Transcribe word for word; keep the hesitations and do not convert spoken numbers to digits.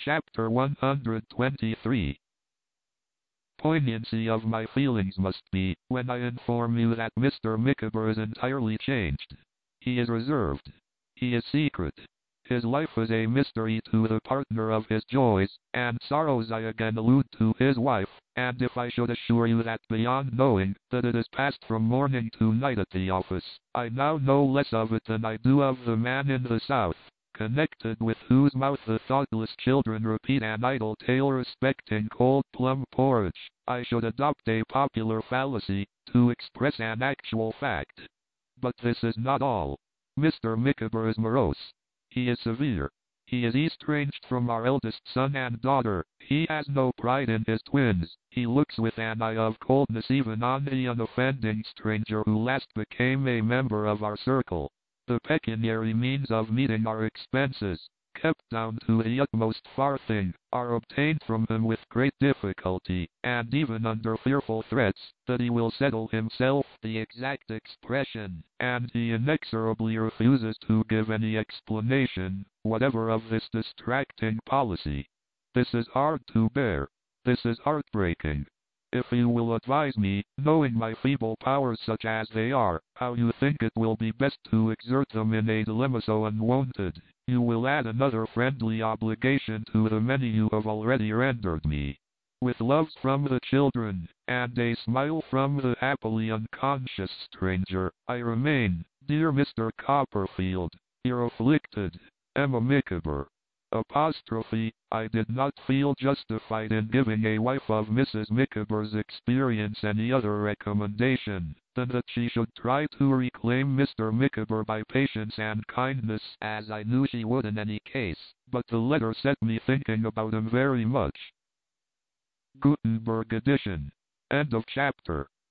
Chapter one hundred twenty-three. Poignancy of my feelings must be, when I inform you that Mister Micawber is entirely changed. He is reserved. He is secret. His life is a mystery to the partner of his joys and sorrows. I again allude to his wife, and if I should assure you that beyond knowing that it is passed from morning to night at the office, I now know less of it than I do of the man in the South, connected with whose mouth the thoughtless children repeat an idle tale respecting cold plum porridge, I should adopt a popular fallacy to express an actual fact. But this is not all. Mister Micawber is morose. He is severe. He is estranged from our eldest son and daughter. He has no pride in his twins. He looks with an eye of coldness even on the unoffending stranger who last became a member of our circle. The pecuniary means of meeting our expenses, kept down to the utmost farthing, are obtained from him with great difficulty, and even under fearful threats that he will settle himself the exact expression, and he inexorably refuses to give any explanation whatever of this distracting policy. This is hard to bear. This is heartbreaking. If you will advise me, knowing my feeble powers such as they are, how you think it will be best to exert them in a dilemma so unwonted, you will add another friendly obligation to the many you have already rendered me. With loves from the children, and a smile from the happily unconscious stranger, I remain, dear Mister Copperfield, your afflicted Emma Micawber. Apostrophe, I did not feel justified in giving a wife of Missus Micawber's experience any other recommendation than that she should try to reclaim Mister Micawber by patience and kindness, as I knew she would in any case, but the letter set me thinking about him very much. Gutenberg edition. End of chapter.